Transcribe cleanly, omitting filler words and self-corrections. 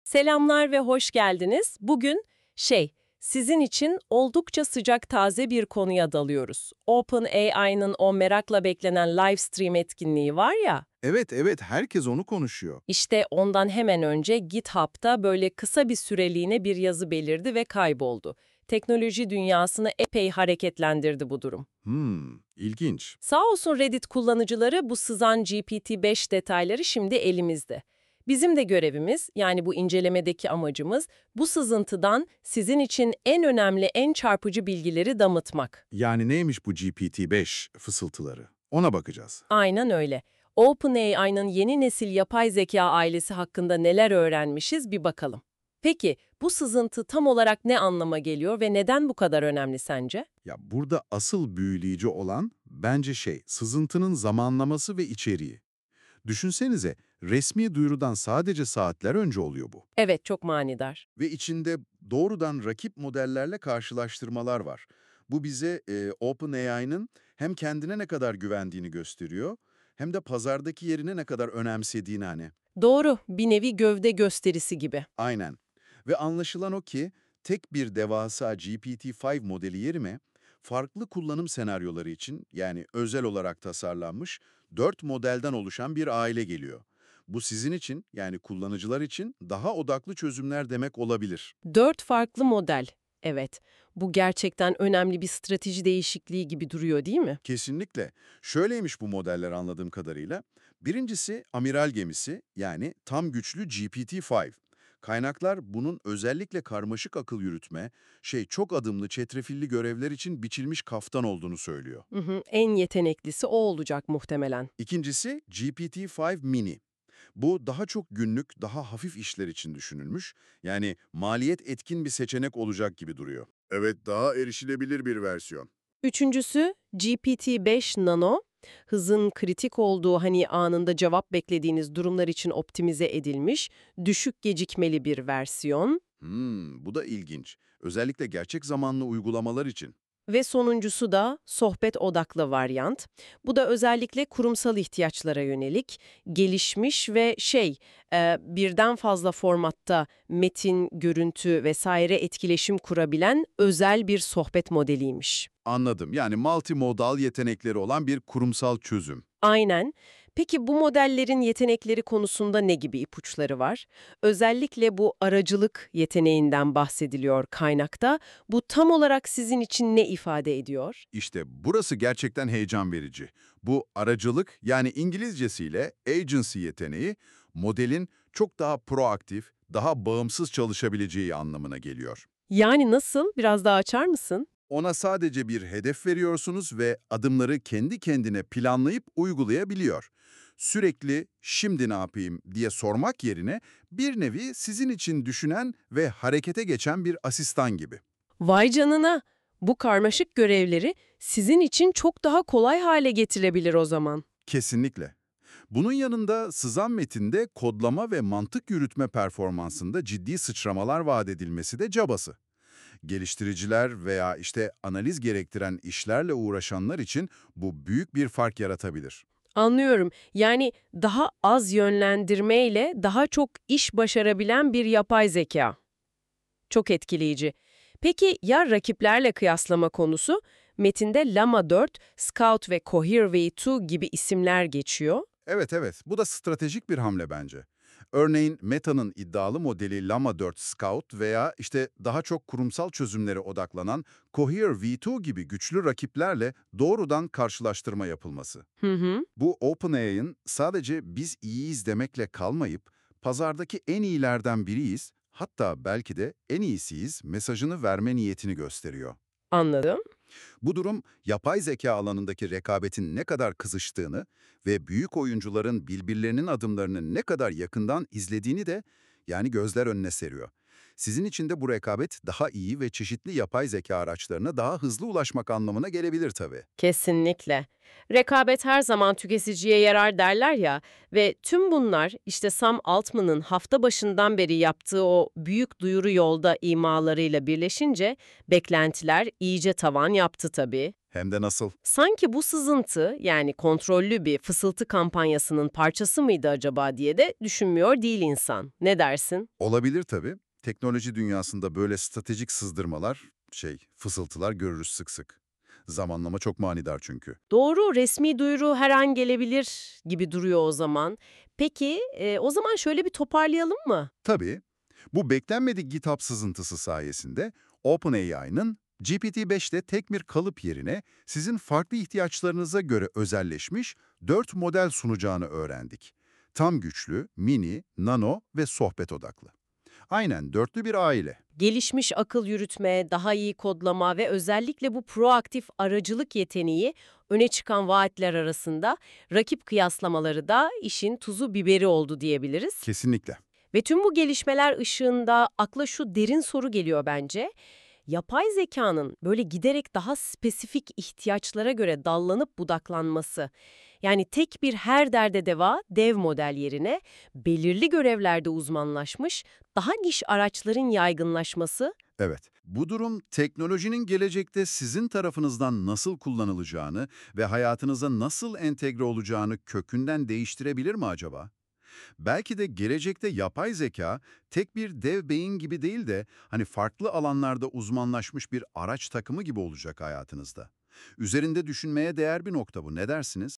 Selamlar ve hoş geldiniz. Bugün sizin için oldukça sıcak taze bir konuya dalıyoruz. OpenAI'nın o merakla beklenen Livestream etkinliği var ya, Evet, evet, herkes onu konuşuyor. işte ondan hemen önce GitHub'da böyle kısa bir süreliğine bir yazı belirdi ve kayboldu. Teknoloji dünyasını epey hareketlendirdi bu durum. İlginç. Sağ olsun Reddit kullanıcıları bu sızan GPT-5 detayları şimdi elimizde. Bizim de görevimiz, yani bu incelemedeki amacımız, bu sızıntıdan sizin için en önemli, en çarpıcı bilgileri damıtmak. Yani neymiş bu GPT-5 fısıltıları? Ona bakacağız. Aynen öyle. OpenAI'nın yeni nesil yapay zeka ailesi hakkında neler öğrenmişiz bir bakalım. Peki, bu sızıntı tam olarak ne anlama geliyor ve neden bu kadar önemli sence? Ya burada asıl büyüleyici olan bence sızıntının zamanlaması ve içeriği. Düşünsenize, resmi duyurudan sadece saatler önce oluyor bu. Evet, çok manidar. Ve içinde doğrudan rakip modellerle karşılaştırmalar var. Bu bize OpenAI'nın hem kendine ne kadar güvendiğini gösteriyor, hem de pazardaki yerini ne kadar önemsediğini hani. Doğru, bir nevi gövde gösterisi gibi. Aynen. Ve anlaşılan o ki tek bir devasa GPT-5 modeli yerine farklı kullanım senaryoları için yani özel olarak tasarlanmış 4 modelden oluşan bir aile geliyor. Bu sizin için yani kullanıcılar için daha odaklı çözümler demek olabilir. 4 farklı model. Evet, bu gerçekten önemli bir strateji değişikliği gibi duruyor değil mi? Kesinlikle. Şöyleymiş bu modeller anladığım kadarıyla. Birincisi amiral gemisi yani tam güçlü GPT-5. Kaynaklar bunun özellikle karmaşık akıl yürütme, çok adımlı çetrefilli görevler için biçilmiş kaftan olduğunu söylüyor. En yeteneklisi o olacak muhtemelen. İkincisi GPT-5 Mini. Bu daha çok günlük, daha hafif işler için düşünülmüş. Yani maliyet etkin bir seçenek olacak gibi duruyor. Evet, daha erişilebilir bir versiyon. Üçüncüsü GPT-5 Nano. Hızın kritik olduğu anında cevap beklediğiniz durumlar için optimize edilmiş, düşük gecikmeli bir versiyon. Bu da ilginç. Özellikle gerçek zamanlı uygulamalar için. Ve sonuncusu da sohbet odaklı varyant. Bu da özellikle kurumsal ihtiyaçlara yönelik, gelişmiş ve birden fazla formatta metin, görüntü vesaire etkileşim kurabilen özel bir sohbet modeliymiş. Anladım. Yani multimodal yetenekleri olan bir kurumsal çözüm. Aynen. Peki bu modellerin yetenekleri konusunda ne gibi ipuçları var? Özellikle bu aracılık yeteneğinden bahsediliyor kaynakta. Bu tam olarak sizin için ne ifade ediyor? İşte burası gerçekten heyecan verici. Bu aracılık yani İngilizcesiyle agency yeteneği modelin çok daha proaktif, daha bağımsız çalışabileceği anlamına geliyor. Yani nasıl? Biraz daha açar mısın? Ona sadece bir hedef veriyorsunuz ve adımları kendi kendine planlayıp uygulayabiliyor. Sürekli "şimdi ne yapayım?" diye sormak yerine bir nevi sizin için düşünen ve harekete geçen bir asistan gibi. Vay canına! Bu karmaşık görevleri sizin için çok daha kolay hale getirebilir o zaman. Kesinlikle. Bunun yanında sızan metinde kodlama ve mantık yürütme performansında ciddi sıçramalar vaat edilmesi de cabası. Geliştiriciler veya analiz gerektiren işlerle uğraşanlar için bu büyük bir fark yaratabilir. Anlıyorum. Yani daha az yönlendirmeyle daha çok iş başarabilen bir yapay zeka. Çok etkileyici. Peki ya rakiplerle kıyaslama konusu? Metinde Llama 4, Scout ve Cohere V2 gibi isimler geçiyor. Evet, evet, bu da stratejik bir hamle bence. Örneğin Meta'nın iddialı modeli Llama 4 Scout veya daha çok kurumsal çözümlere odaklanan Cohere V2 gibi güçlü rakiplerle doğrudan karşılaştırma yapılması. Hı hı. Bu OpenAI'ın sadece biz iyiyiz demekle kalmayıp pazardaki en iyilerden biriyiz, hatta belki de en iyisiyiz mesajını verme niyetini gösteriyor. Anladım. Bu durum, yapay zeka alanındaki rekabetin ne kadar kızıştığını ve büyük oyuncuların birbirlerinin adımlarını ne kadar yakından izlediğini de gözler önüne seriyor. Sizin için de bu rekabet daha iyi ve çeşitli yapay zeka araçlarına daha hızlı ulaşmak anlamına gelebilir tabii. Kesinlikle. Rekabet her zaman tüketiciye yarar derler ya ve tüm bunlar işte Sam Altman'ın hafta başından beri yaptığı o büyük duyuru yolda imalarıyla birleşince beklentiler iyice tavan yaptı tabii. Hem de nasıl? Sanki bu sızıntı, yani kontrollü bir fısıltı kampanyasının parçası mıydı acaba diye de düşünmüyor değil insan. Ne dersin? Olabilir tabii. Teknoloji dünyasında böyle stratejik sızdırmalar, fısıltılar görürüz sık sık. Zamanlama çok manidar çünkü. Doğru, resmi duyuru her an gelebilir gibi duruyor o zaman. Peki, o zaman şöyle bir toparlayalım mı? Tabii, bu beklenmedik GitHub sızıntısı sayesinde OpenAI'nın GPT-5'te tek bir kalıp yerine sizin farklı ihtiyaçlarınıza göre özelleşmiş 4 model sunacağını öğrendik. Tam güçlü, mini, nano ve sohbet odaklı. Aynen dörtlü bir aile. Gelişmiş akıl yürütme, daha iyi kodlama ve özellikle bu proaktif aracılık yeteneği öne çıkan vaatler arasında rakip kıyaslamaları da işin tuzu biberi oldu diyebiliriz. Kesinlikle. Ve tüm bu gelişmeler ışığında akla şu derin soru geliyor bence. Yapay zekanın böyle giderek daha spesifik ihtiyaçlara göre dallanıp budaklanması, yani tek bir her derde deva dev model yerine belirli görevlerde uzmanlaşmış, daha niş araçların yaygınlaşması. Evet, bu durum teknolojinin gelecekte sizin tarafınızdan nasıl kullanılacağını ve hayatınıza nasıl entegre olacağını kökünden değiştirebilir mi acaba? Belki de gelecekte yapay zeka tek bir dev beyin gibi değil de hani farklı alanlarda uzmanlaşmış bir araç takımı gibi olacak hayatınızda. Üzerinde düşünmeye değer bir nokta bu. Ne dersiniz?